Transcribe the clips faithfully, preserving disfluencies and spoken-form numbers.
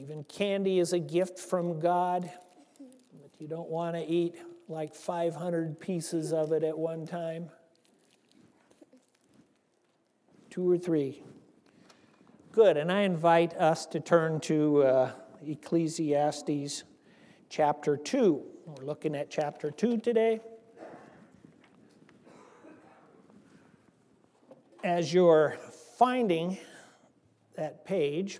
Even candy is a gift from God, but you don't want to eat like five hundred pieces of it at one time. Two or three. Good, and I invite us to turn to uh, Ecclesiastes chapter two. We're looking at chapter two today. As you're finding that page,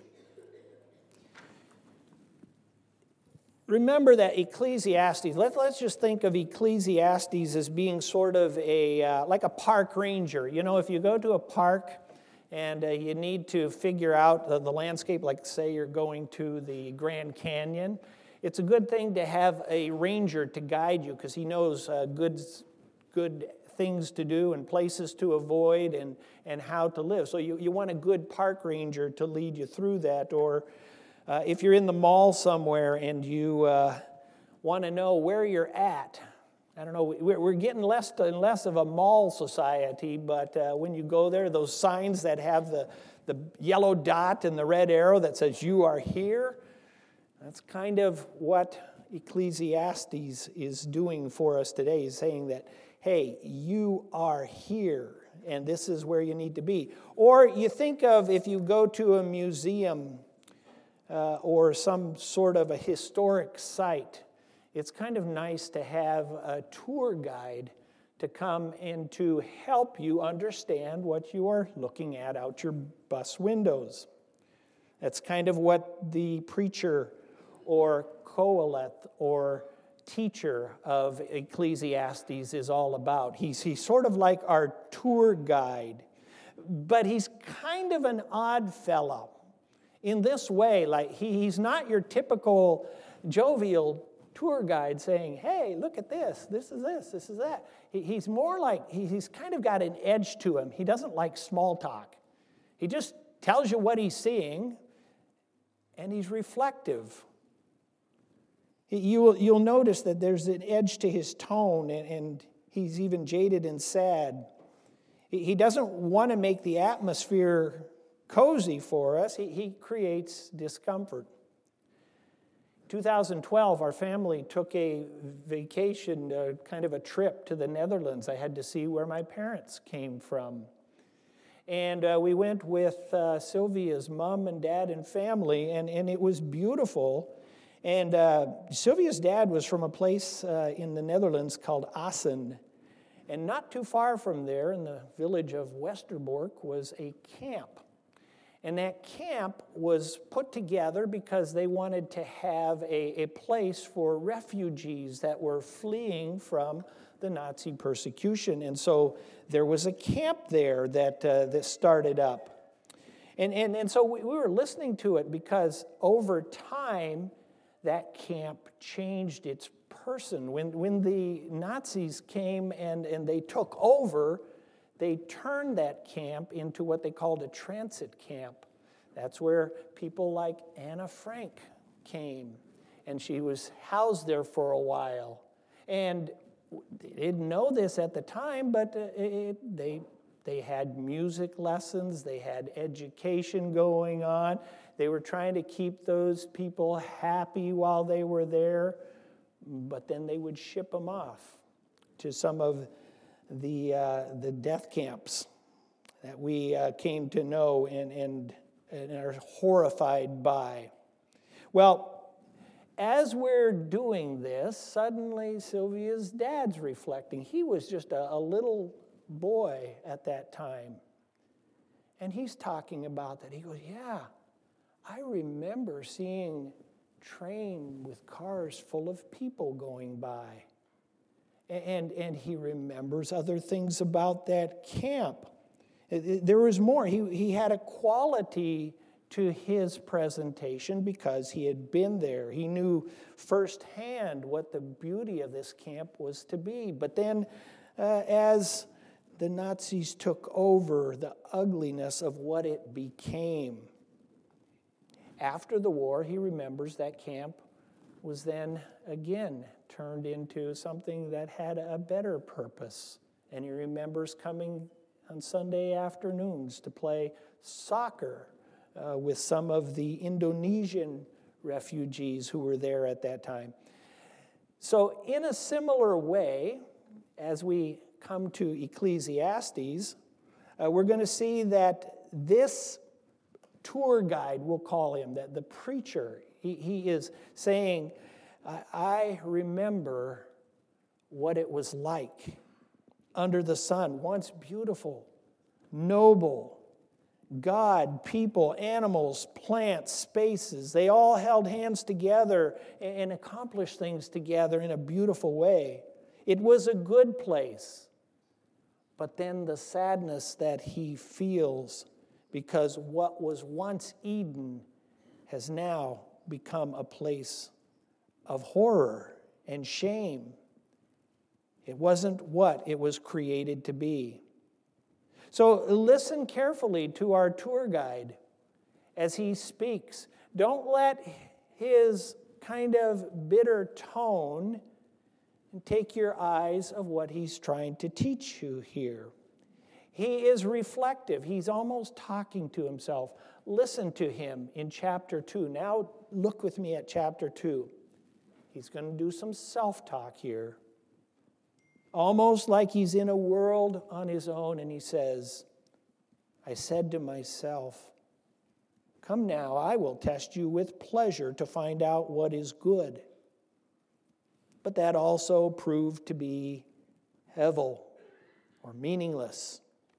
remember that Ecclesiastes, let, let's just think of Ecclesiastes as being sort of a, uh, like a park ranger. You know, if you go to a park and uh, you need to figure out the, the landscape, like say you're going to the Grand Canyon, it's a good thing to have a ranger to guide you because he knows uh, good, good things to do and places to avoid and, and how to live. So you, you want a good park ranger to lead you through that. Or uh, if you're in the mall somewhere and you uh, want to know where you're at, I don't know, we're, we're getting less and less of a mall society, but uh, when you go there, those signs that have the, the yellow dot and the red arrow that says you are here, that's kind of what Ecclesiastes is doing for us today. He's saying that, hey, you are here, and this is where you need to be. Or you think of if you go to a museum uh, or some sort of a historic site, it's kind of nice to have a tour guide to come and to help you understand what you are looking at out your bus windows. That's kind of what the preacher or Qoheleth or teacher of Ecclesiastes is all about. He's, he's sort of like our tour guide, but he's kind of an odd fellow in this way. Like he, he's not your typical jovial tour guide saying, hey, look at this, this is this, this is that. He, he's more like, he, he's kind of got an edge to him. He doesn't like small talk. He just tells you what he's seeing, and he's reflective. You'll, you'll notice that there's an edge to his tone, and, and he's even jaded and sad. He doesn't want to make the atmosphere cozy for us. He, he creates discomfort. two thousand twelve, our family took a vacation, uh, kind of a trip to the Netherlands. I had to see where my parents came from. And uh, we went with uh, Sylvia's mom and dad and family, and, and it was beautiful. And uh, Sylvia's dad was from a place uh, in the Netherlands called Assen. And not too far from there, in the village of Westerbork, was a camp. And that camp was put together because they wanted to have a, a place for refugees that were fleeing from the Nazi persecution. And so there was a camp there that, uh, that started up. And, and, and so we, we were listening to it because over time, that camp changed its person. When, when the Nazis came and, and they took over, they turned that camp into what they called a transit camp. That's where people like Anna Frank came, and she was housed there for a while. And they didn't know this at the time, but it, they, they had music lessons, they had education going on. They were trying to keep those people happy while they were there, but then they would ship them off to some of the uh, the death camps that we uh, came to know and, and, and are horrified by. Well, as we're doing this, suddenly Sylvia's dad's reflecting. He was just a, a little boy at that time. And he's talking about that. He goes, yeah, I remember seeing a train with cars full of people going by. And, and he remembers other things about that camp. There was more. He, he had a quality to his presentation because he had been there. He knew firsthand what the beauty of this camp was to be. But then uh, as the Nazis took over, the ugliness of what it became. After the war, he remembers that camp was then again turned into something that had a better purpose. And he remembers coming on Sunday afternoons to play soccer uh, with some of the Indonesian refugees who were there at that time. So in a similar way, as we come to Ecclesiastes, uh, we're going to see that this tour guide, we'll call him, that the preacher, he, he is saying, I, I remember what it was like under the sun, once beautiful, noble, God, people, animals, plants, spaces, they all held hands together and accomplished things together in a beautiful way. It was a good place. But then the sadness that he feels because what was once Eden has now become a place of horror and shame. It wasn't what it was created to be. So listen carefully to our tour guide as he speaks. Don't let his kind of bitter tone take your eyes of what he's trying to teach you here. He is reflective. He's almost talking to himself. Listen to him in chapter two. Now look with me at chapter two. He's going to do some self-talk here. Almost like he's in a world on his own, and he says, I said to myself, come now, I will test you with pleasure to find out what is good. But that also proved to be hevel, or meaningless.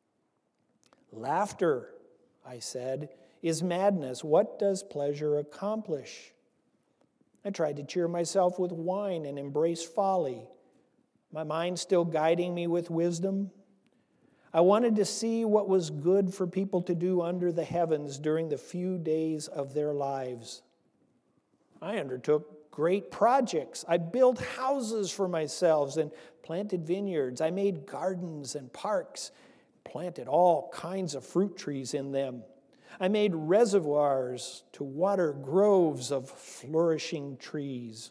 Laughter, I said, is madness. What does pleasure accomplish? I tried to cheer myself with wine and embrace folly, my mind still guiding me with wisdom. I wanted to see what was good for people to do under the heavens during the few days of their lives. I undertook great projects. I built houses for myself and planted vineyards. I made gardens and parks, planted all kinds of fruit trees in them. I made reservoirs to water groves of flourishing trees.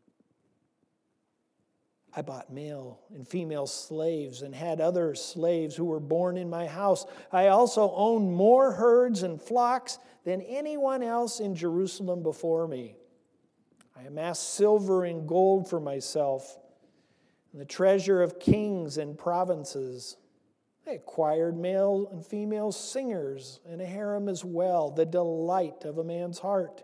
I bought male and female slaves and had other slaves who were born in my house. I also owned more herds and flocks than anyone else in Jerusalem before me. I amassed silver and gold for myself, and the treasure of kings and provinces. I acquired male and female singers and a harem as well, the delight of a man's heart.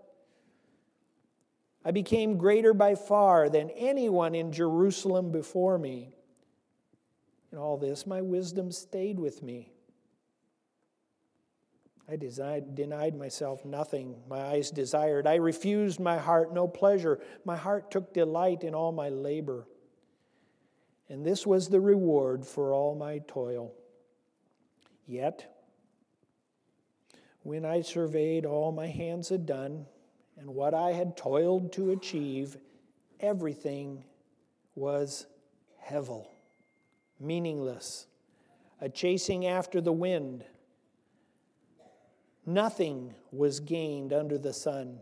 I became greater by far than anyone in Jerusalem before me. In all this, my wisdom stayed with me. I desired, denied myself nothing my eyes desired. I refused my heart no pleasure. My heart took delight in all my labor. And this was the reward for all my toil. Yet, when I surveyed all my hands had done, and what I had toiled to achieve, everything was hevel, meaningless, a chasing after the wind. Nothing was gained under the sun.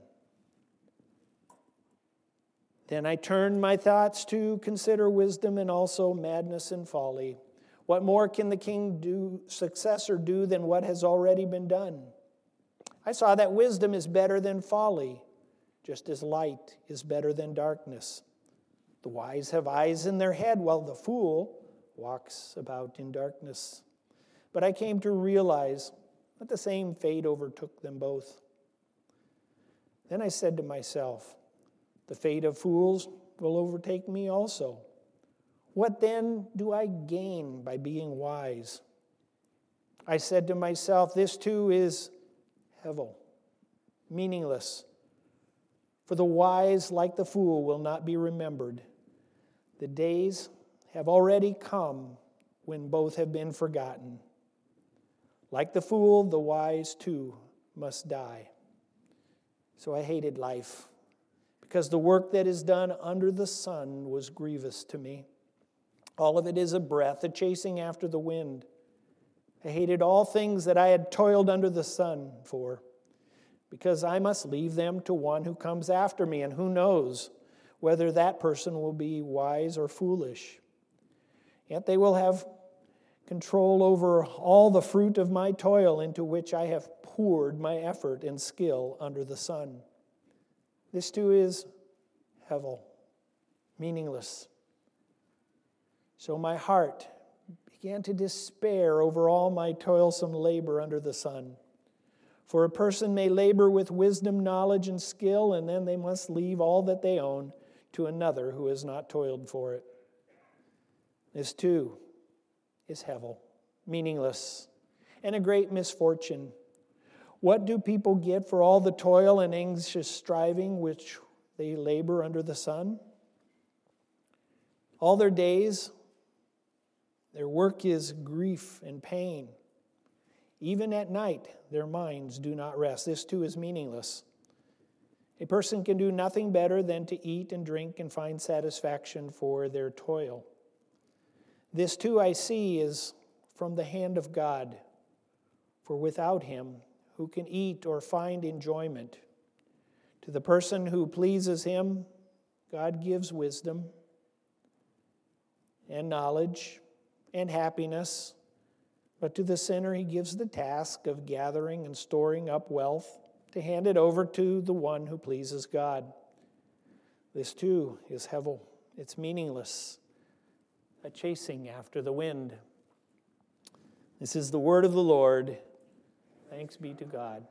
Then I turned my thoughts to consider wisdom and also madness and folly. What more can the king do, successor do than what has already been done? I saw that wisdom is better than folly, just as light is better than darkness. The wise have eyes in their head, while the fool walks about in darkness. But I came to realize that the same fate overtook them both. Then I said to myself, the fate of fools will overtake me also. What then do I gain by being wise? I said to myself, this too is hevel, meaningless. For the wise, like the fool, will not be remembered. The days have already come when both have been forgotten. Like the fool, the wise too must die. So I hated life, because the work that is done under the sun was grievous to me. All of it is a breath, a chasing after the wind. I hated all things that I had toiled under the sun for, because I must leave them to one who comes after me, and who knows whether that person will be wise or foolish. Yet they will have control over all the fruit of my toil into which I have poured my effort and skill under the sun. This too is hevel, meaningless. So my heart began to despair over all my toilsome labor under the sun. For a person may labor with wisdom, knowledge, and skill, and then they must leave all that they own to another who has not toiled for it. This too is hevel, meaningless, and a great misfortune. What do people get for all the toil and anxious striving which they labor under the sun? All their days, their work is grief and pain. Even at night, their minds do not rest. This too is meaningless. A person can do nothing better than to eat and drink and find satisfaction for their toil. This too I see is from the hand of God, for without him, who can eat or find enjoyment? To the person who pleases him, God gives wisdom and knowledge and happiness, but to the sinner he gives the task of gathering and storing up wealth to hand it over to the one who pleases God. This too is hevel. It's meaningless, a chasing after the wind. This is the word of the Lord. Thanks be to God.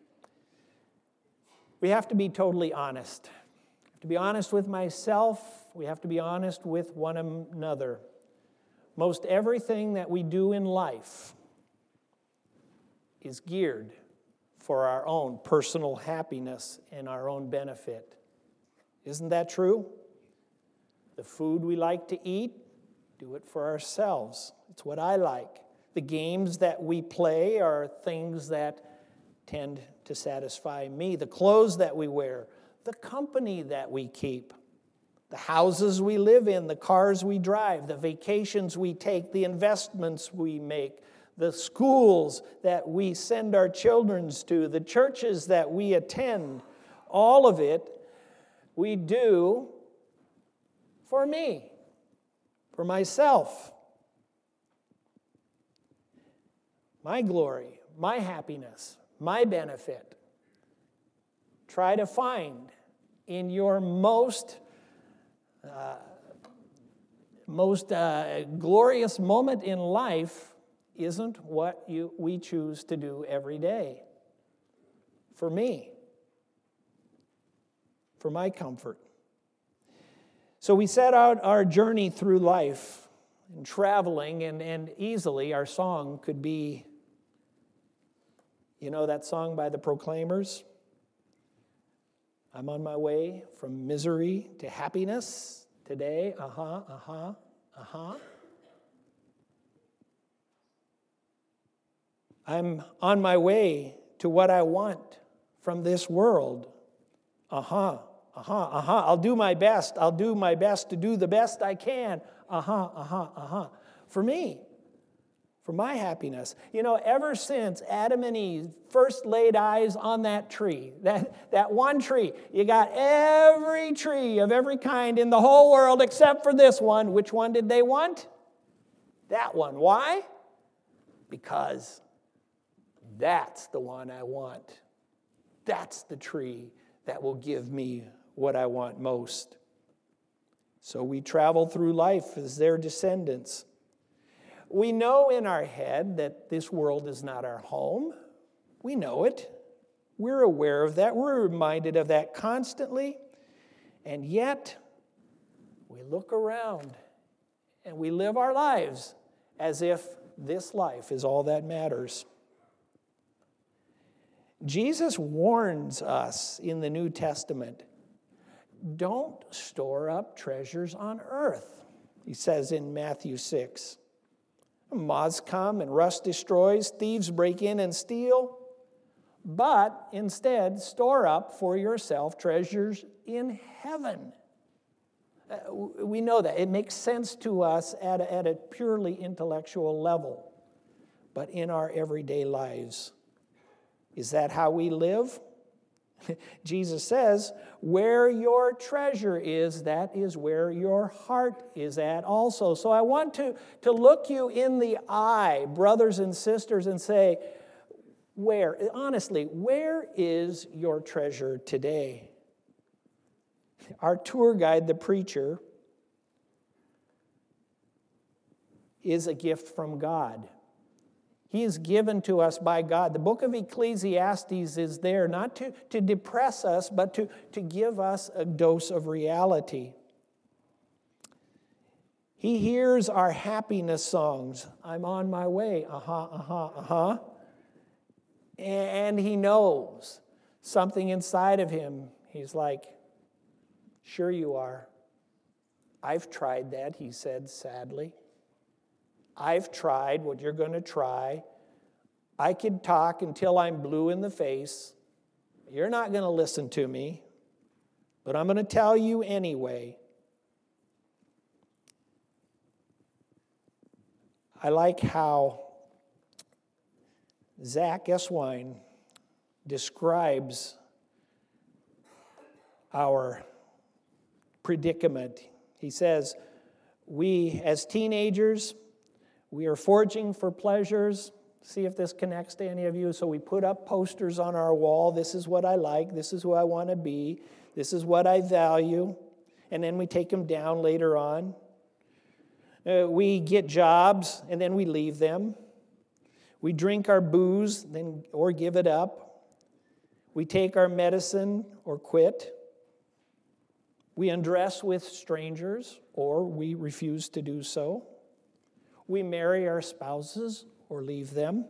We have to be totally honest. We have to be honest with myself. We have to be honest with one another. Most everything that we do in life is geared for our own personal happiness and our own benefit. Isn't that true? The food we like to eat, do it for ourselves. It's what I like. The games that we play are things that tend to satisfy me. The clothes that we wear, the company that we keep, the houses we live in, the cars we drive, the vacations we take, the investments we make, the schools that we send our children to, the churches that we attend, all of it we do for me, for myself, my glory, my happiness, my benefit. Try to find in your most uh, most uh, glorious moment in life isn't what you we choose to do every day. For me, for my comfort. So we set out our journey through life and traveling, and, and easily our song could be, you know that song by the Proclaimers? I'm on my way from misery to happiness today. Uh-huh, uh-huh, uh-huh. I'm on my way to what I want from this world. Uh-huh, uh-huh, uh-huh. I'll do my best. I'll do my best to do the best I can. Uh-huh, uh-huh, uh-huh. For me. For my happiness. You know, ever since Adam and Eve first laid eyes on that tree, that, that one tree, you got every tree of every kind in the whole world except for this one. Which one did they want? That one. Why? Because that's the one I want. That's the tree that will give me what I want most. So we travel through life as their descendants. We know in our head that this world is not our home. We know it. We're aware of that. We're reminded of that constantly. And yet, we look around and we live our lives as if this life is all that matters. Jesus warns us in the New Testament, don't store up treasures on earth, he says in Matthew six. Moths come and rust destroys, thieves break in and steal, but instead store up for yourself treasures in heaven. Uh, we know that. It makes sense to us at a, at a purely intellectual level, but in our everyday lives, is that how we live? Jesus says, where your treasure is, that is where your heart is at also. So I want to, to look you in the eye, brothers and sisters, and say, where, honestly, where is your treasure today? Our tour guide, the preacher, is a gift from God. He is given to us by God. The book of Ecclesiastes is there not to, to depress us, but to, to give us a dose of reality. He hears our happiness songs. I'm on my way. Uh-huh, uh-huh, uh-huh. And he knows something inside of him. He's like, sure you are. I've tried that, he said sadly. I've tried what you're going to try. I could talk until I'm blue in the face. You're not going to listen to me, but I'm going to tell you anyway. I like how Zach Eswine describes our predicament. He says, we as teenagers, we are foraging for pleasures. See if this connects to any of you. So we put up posters on our wall. This is what I like. This is who I want to be. This is what I value. And then we take them down later on. Uh, we get jobs, and then we leave them. We drink our booze then or give it up. We take our medicine or quit. We undress with strangers, or we refuse to do so. We marry our spouses or leave them.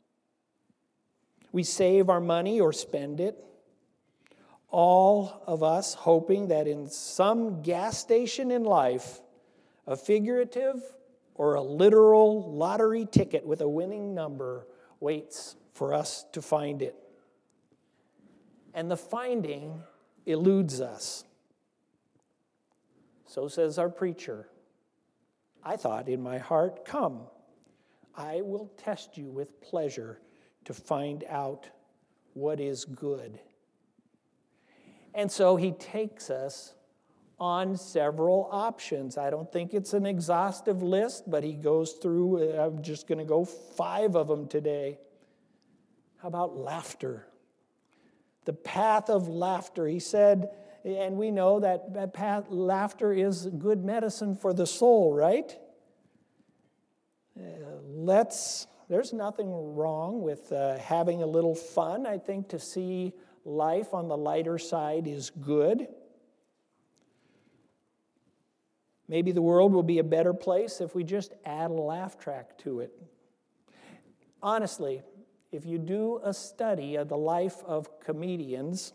We save our money or spend it. All of us hoping that in some gas station in life, a figurative or a literal lottery ticket with a winning number waits for us to find it. And the finding eludes us. So says our preacher. I thought in my heart, come, I will test you with pleasure to find out what is good. And so he takes us on several options. I don't think it's an exhaustive list, but he goes through, I'm just going to go five of them today. How about laughter? The path of laughter. He said, and we know that path, laughter is good medicine for the soul, right? Uh, let's, there's nothing wrong with uh, having a little fun. I think to see life on the lighter side is good. Maybe the world will be a better place if we just add a laugh track to it. Honestly, if you do a study of the life of comedians,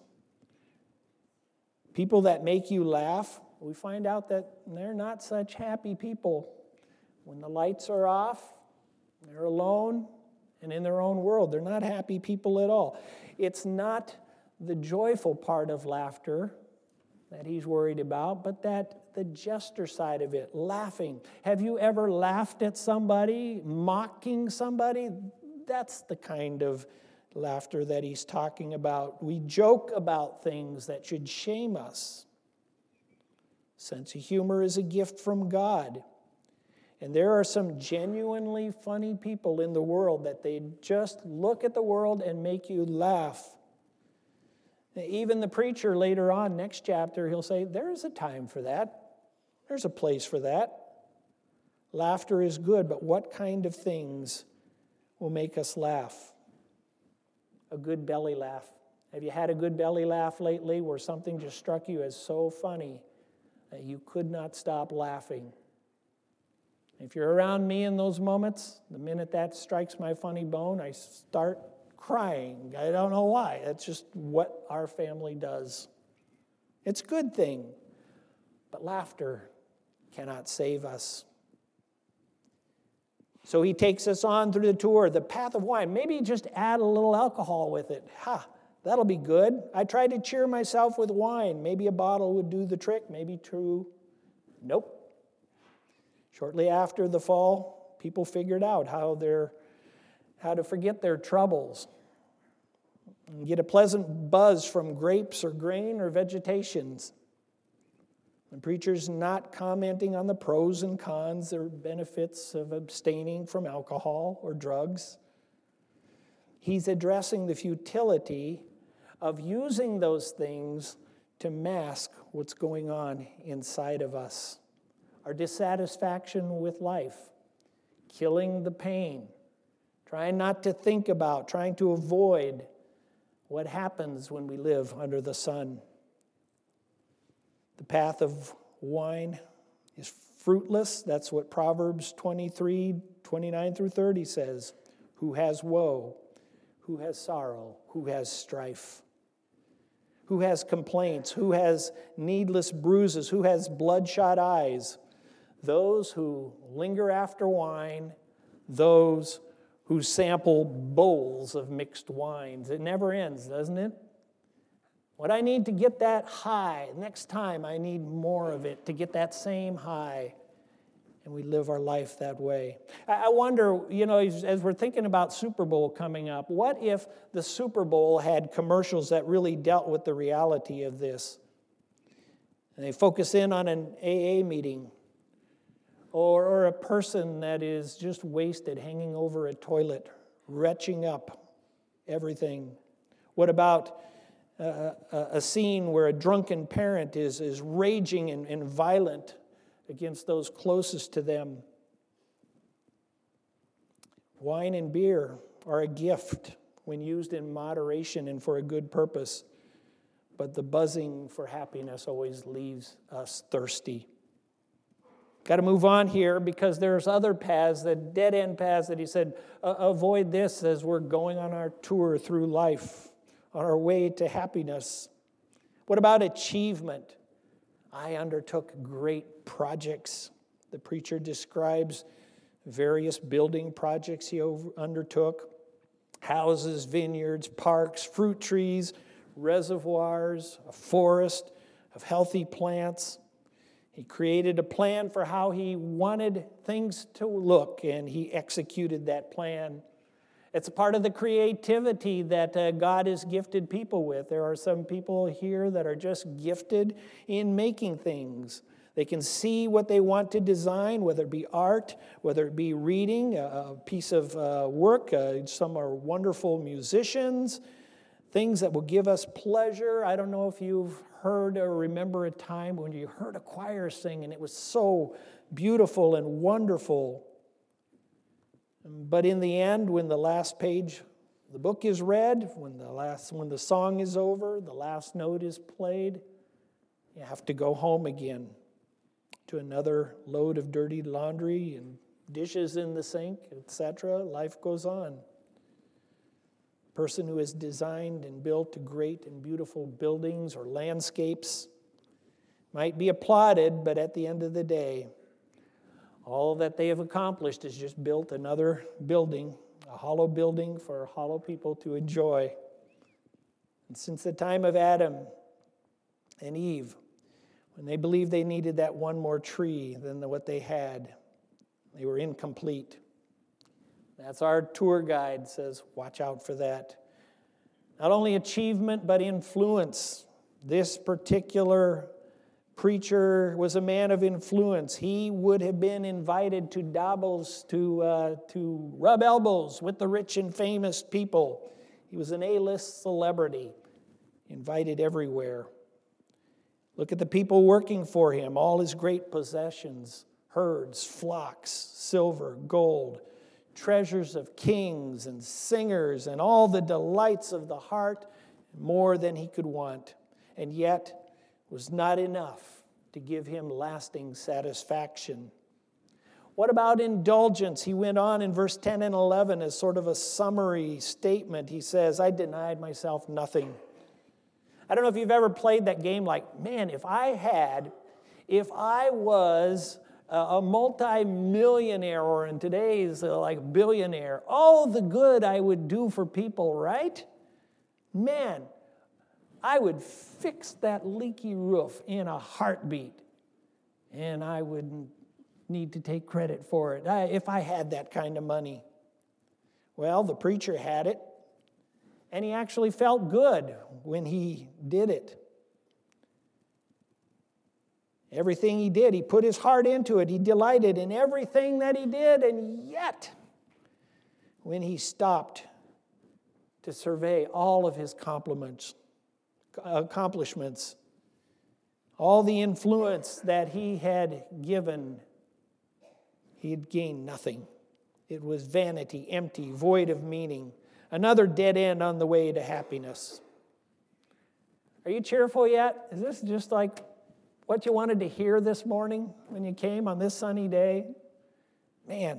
people that make you laugh, we find out that they're not such happy people. When the lights are off, they're alone and in their own world. They're not happy people at all. It's not the joyful part of laughter that he's worried about, but that the jester side of it, laughing. Have you ever laughed at somebody, mocking somebody? That's the kind of laughter that he's talking about. We joke about things that should shame us. Sense of humor is a gift from God. And there are some genuinely funny people in the world that they just look at the world and make you laugh. Even the preacher later on, next chapter, he'll say, there's a time for that. There's a place for that. Laughter is good, but what kind of things will make us laugh? A good belly laugh. Have you had a good belly laugh lately where something just struck you as so funny that you could not stop laughing? If you're around me in those moments, the minute that strikes my funny bone, I start crying. I don't know why. That's just what our family does. It's a good thing, but laughter cannot save us. So he takes us on through the tour, the path of wine. Maybe just add a little alcohol with it. Ha, that'll be good. I tried to cheer myself with wine. Maybe a bottle would do the trick. Maybe two. Nope. Shortly after the fall, people figured out how they're how to forget their troubles and get a pleasant buzz from grapes or grain or vegetations. The preacher's not commenting on the pros and cons or benefits of abstaining from alcohol or drugs. He's addressing the futility of using those things to mask what's going on inside of us. Our dissatisfaction with life, killing the pain, trying not to think about, trying to avoid what happens when we live under the sun. The path of wine is fruitless. That's what Proverbs twenty-three, twenty-nine through thirty says. Who has woe? Who has sorrow? Who has strife? Who has complaints? Who has needless bruises? Who has bloodshot eyes? Those who linger after wine, those who sample bowls of mixed wines. It never ends, doesn't it? What I need to get that high, next time I need more of it to get that same high. And we live our life that way. I wonder, you know, as we're thinking about Super Bowl coming up, what if the Super Bowl had commercials that really dealt with the reality of this? And they focus in on an A A meeting or, or a person that is just wasted hanging over a toilet, retching up everything. What about uh, a, a scene where a drunken parent is, is raging and, and violent against those closest to them? Wine and beer are a gift when used in moderation and for a good purpose, but the buzzing for happiness always leaves us thirsty. Got to move on here because there's other paths, the dead-end paths that he said, uh, avoid this as we're going on our tour through life, on our way to happiness. What about achievement? I undertook great projects. The preacher describes various building projects he undertook. Houses, vineyards, parks, fruit trees, reservoirs, a forest of healthy plants. He created a plan for how he wanted things to look, and he executed that plan. It's a part of the creativity that uh, God has gifted people with. There are some people here that are just gifted in making things. They can see what they want to design, whether it be art, whether it be reading, a piece of uh, work. Uh, some are wonderful musicians, things that will give us pleasure. I don't know if you've heard or remember a time when you heard a choir sing and it was so beautiful and wonderful. But in the end, when the last page of the book is read, when the last when the song is over, the last note is played, you have to go home again to another load of dirty laundry and dishes in the sink, et cetera. Life goes on. A person who has designed and built great and beautiful buildings or landscapes might be applauded, but at the end of the day, all that they have accomplished is just built another building, a hollow building for hollow people to enjoy. And since the time of Adam and Eve, when they believed they needed that one more tree than what they had, they were incomplete. That's our tour guide says, watch out for that. Not only achievement, but influence. This particular preacher was a man of influence. He would have been invited to Davos to, uh, to rub elbows with the rich and famous people. He was an A-list celebrity, invited everywhere. Look at the people working for him, all his great possessions, herds, flocks, silver, gold, treasures of kings and singers, and all the delights of the heart, more than he could want. And yet, was not enough to give him lasting satisfaction. What about indulgence? He went on in verse ten and eleven as sort of a summary statement. He says, I denied myself nothing. I don't know if you've ever played that game like, man, if I had, if I was a multi-millionaire, or in today's uh, like billionaire, all the good I would do for people, right? Man, I would fix that leaky roof in a heartbeat, and I wouldn't need to take credit for it I, if I had that kind of money. Well, the preacher had it, and he actually felt good when he did it. Everything he did, he put his heart into it. He delighted in everything that he did, and yet, when he stopped to survey all of his compliments, accomplishments, all the influence that he had given, he had gained nothing. It was vanity, empty, void of meaning. Another dead end on the way to happiness. Are you cheerful yet? Is this just like what you wanted to hear this morning when you came on this sunny day? Man.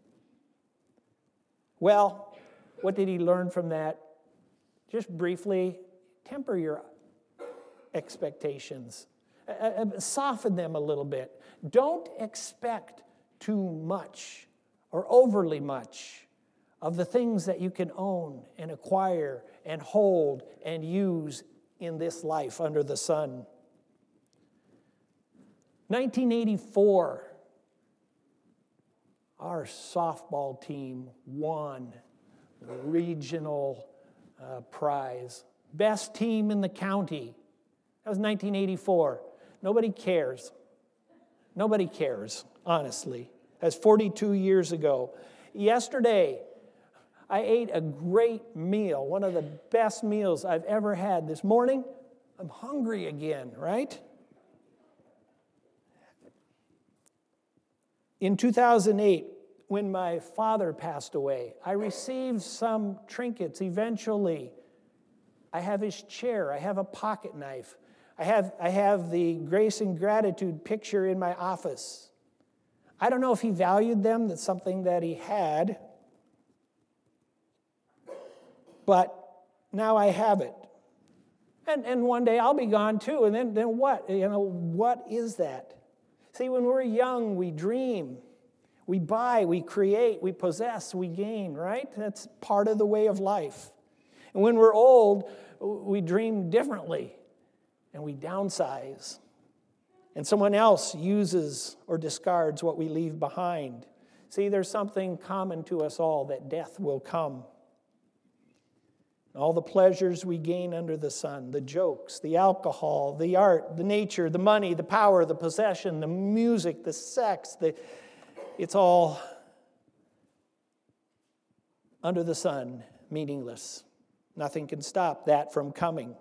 Well, what did he learn from that? Just briefly, temper your expectations. Uh, soften them a little bit. Don't expect too much or overly much of the things that you can own and acquire and hold and use in this life under the sun. nineteen eighty-four, our softball team won the regional uh, prize. Best team in the county. That was nineteen eighty-four. Nobody cares. Nobody cares, honestly. That's forty-two years ago. Yesterday, I ate a great meal, one of the best meals I've ever had. This morning, I'm hungry again, right? In two thousand eight, when my father passed away, I received some trinkets eventually. I have his chair. I have a pocket knife. I have, I have the Grace and Gratitude picture in my office. I don't know if he valued them. That's something that he had. But now I have it. And, and one day I'll be gone too. And then, then what? You know, what is that? See, when we're young, we dream. We buy, we create, we possess, we gain, right? That's part of the way of life. And when we're old, we dream differently. And we downsize. And someone else uses or discards what we leave behind. See, there's something common to us all, that death will come. All the pleasures we gain under the sun, the jokes, the alcohol, the art, the nature, the money, the power, the possession, the music, the sex, the, it's all under the sun, meaningless. Nothing can stop that from coming.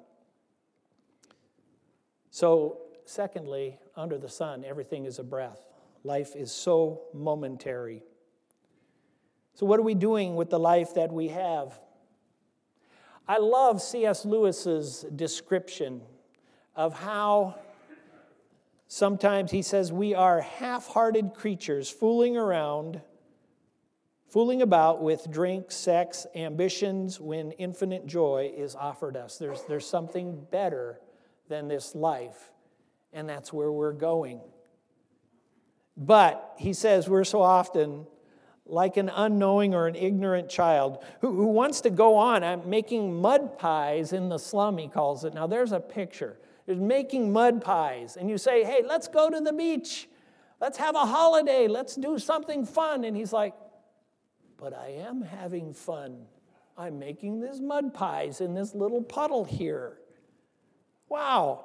So, secondly, under the sun, everything is a breath. Life is so momentary. So what are we doing with the life that we have? I love C S Lewis's description of how sometimes he says we are half-hearted creatures fooling around, fooling about with drink, sex, ambitions when infinite joy is offered us. There's, there's something better than this life, and that's where we're going. But he says we're so often like an unknowing or an ignorant child who, who wants to go on. I'm making mud pies in the slum, he calls it. Now there's a picture. There's making mud pies. And you say, hey, let's go to the beach. Let's have a holiday. Let's do something fun. And he's like, but I am having fun. I'm making these mud pies in this little puddle here. Wow.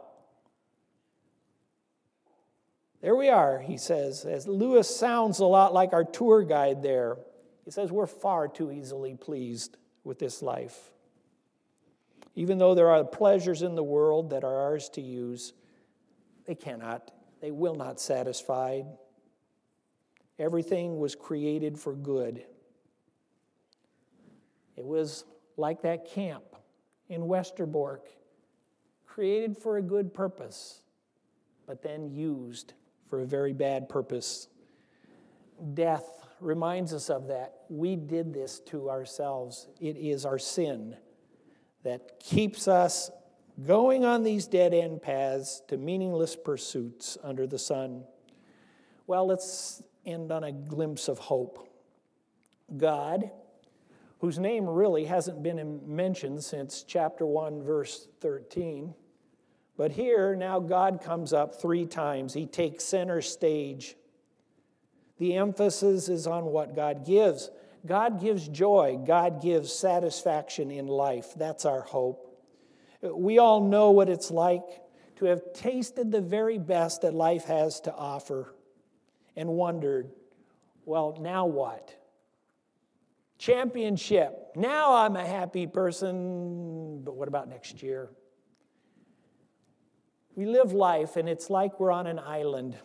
There we are, he says, as Lewis sounds a lot like our tour guide there. He says we're far too easily pleased with this life. Even though there are pleasures in the world that are ours to use, they cannot, they will not satisfy. Everything was created for good. It was like that camp in Westerbork, created for a good purpose, but then used for a very bad purpose. Death reminds us of that. We did this to ourselves. It is our sin that keeps us going on these dead-end paths to meaningless pursuits under the sun. Well, let's end on a glimpse of hope. God, whose name really hasn't been mentioned since chapter one, verse thirteen, but here, now God comes up three times. He takes center stage. The emphasis is on what God gives. God gives joy. God gives satisfaction in life. That's our hope. We all know what it's like to have tasted the very best that life has to offer and wondered, well, now what? Championship. Now I'm a happy person, but what about next year? We live life, and it's like we're on an island.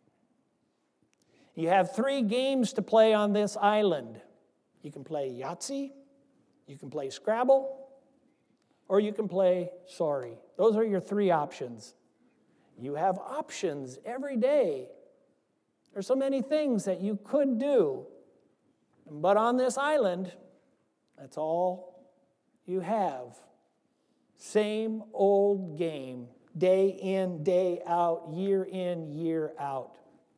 You have three games to play on this island. You can play Yahtzee, you can play Scrabble, or you can play Sorry. Those are your three options. You have options every day. There's so many things that you could do. But on this island, that's all you have. Same old game, day in, day out, year in, year out.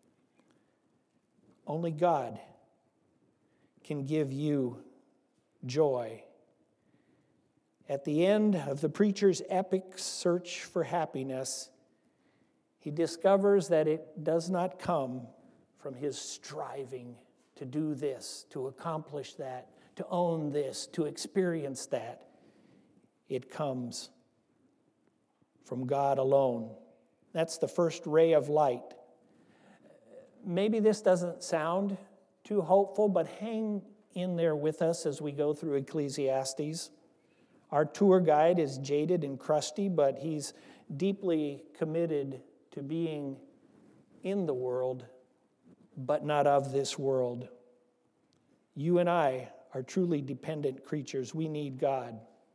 Only God can give you joy. At the end of the preacher's epic search for happiness, he discovers that it does not come from his striving to do this, to accomplish that, to own this, to experience that. It comes from God alone. That's the first ray of light. Maybe this doesn't sound too hopeful, but hang in there with us as we go through Ecclesiastes. Our tour guide is jaded and crusty, but he's deeply committed to being in the world, but not of this world. You and I are truly dependent creatures. We need God.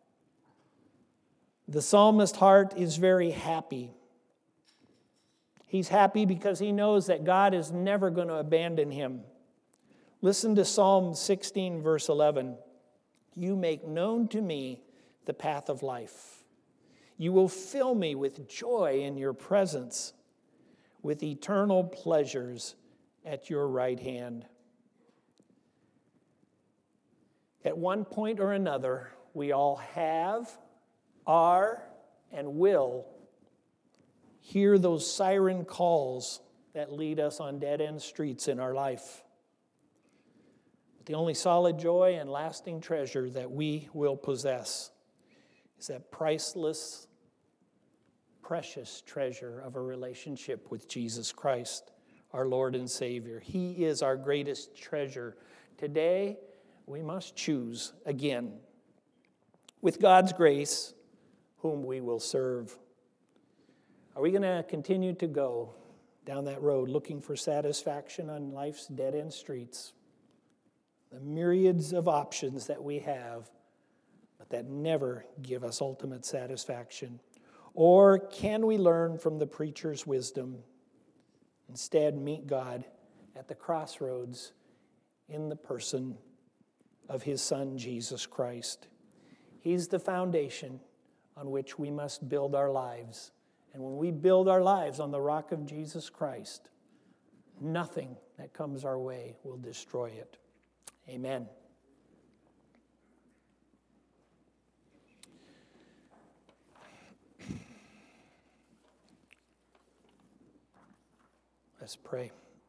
The psalmist's heart is very happy. He's happy because he knows that God is never going to abandon him. Listen to Psalm sixteen, verse eleven. You make known to me the path of life. You will fill me with joy in your presence, with eternal pleasures at your right hand. At one point or another, we all have, are, and will hear those siren calls that lead us on dead-end streets in our life. But the only solid joy and lasting treasure that we will possess is that priceless, precious treasure of a relationship with Jesus Christ, our Lord and Savior. He is our greatest treasure. Today, we must choose again, with God's grace, whom we will serve. Are we going to continue to go down that road looking for satisfaction on life's dead-end streets? The myriads of options that we have, but that never give us ultimate satisfaction. Or can we learn from the preacher's wisdom, instead meet God at the crossroads in the person of his Son, Jesus Christ? He's the foundation on which we must build our lives. And when we build our lives on the rock of Jesus Christ, nothing that comes our way will destroy it. Amen. Let's pray.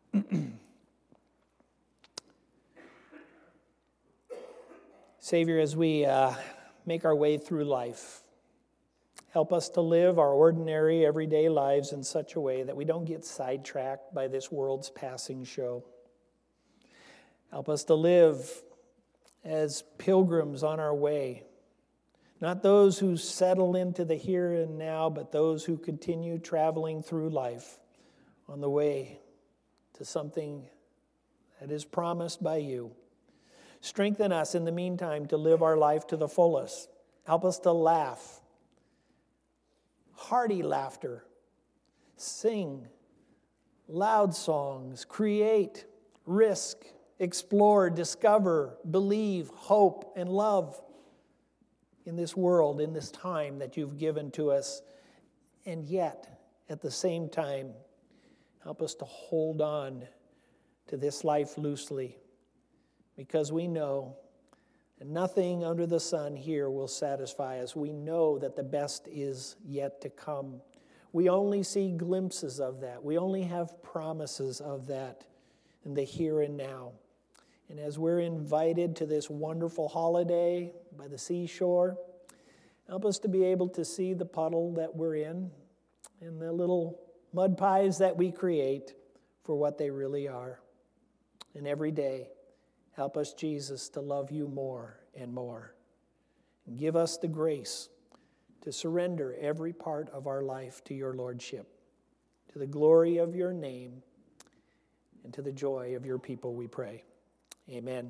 Savior, as we uh, make our way through life, help us to live our ordinary, everyday lives in such a way that we don't get sidetracked by this world's passing show. Help us to live as pilgrims on our way, not those who settle into the here and now, but those who continue traveling through life on the way to something that is promised by you. Strengthen us in the meantime to live our life to the fullest. Help us to laugh, hearty laughter, sing loud songs, create, risk, explore, discover, believe, hope, and love in this world, in this time that you've given to us. And yet, at the same time, help us to hold on to this life loosely, because we know that nothing under the sun here will satisfy us. We know that the best is yet to come. We only see glimpses of that. We only have promises of that in the here and now. And as we're invited to this wonderful holiday by the seashore, help us to be able to see the puddle that we're in and the little mud pies that we create for what they really are. And every day, help us, Jesus, to love you more and more. And give us the grace to surrender every part of our life to your lordship, to the glory of your name, and to the joy of your people, we pray. Amen.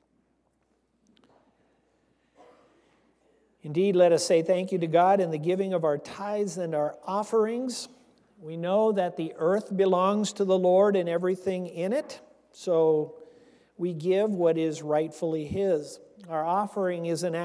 Indeed, let us say thank you to God in the giving of our tithes and our offerings. We know that the earth belongs to the Lord and everything in it, so we give what is rightfully His. Our offering is an